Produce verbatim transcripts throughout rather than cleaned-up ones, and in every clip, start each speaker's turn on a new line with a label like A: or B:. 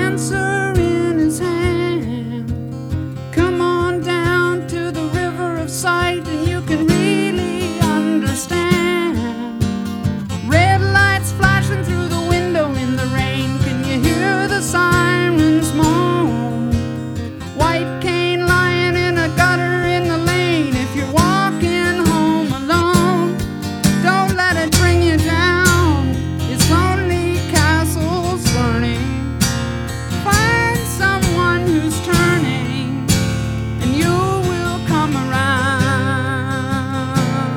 A: answer in his hand. Come on down to the river of sight and you can really understand. Red lights flashing through the window in the rain. Can you hear the sirens moan? White cane lying in a gutter in the lane. If you're walking home alone, don't let it bring you down. It's lonely castles burning. Find someone who's turning and you will come around.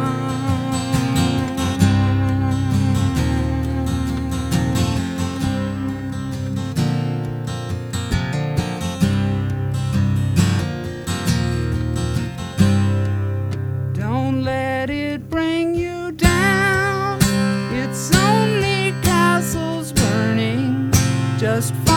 A: Don't let it bring you down. It's only castles burning. Just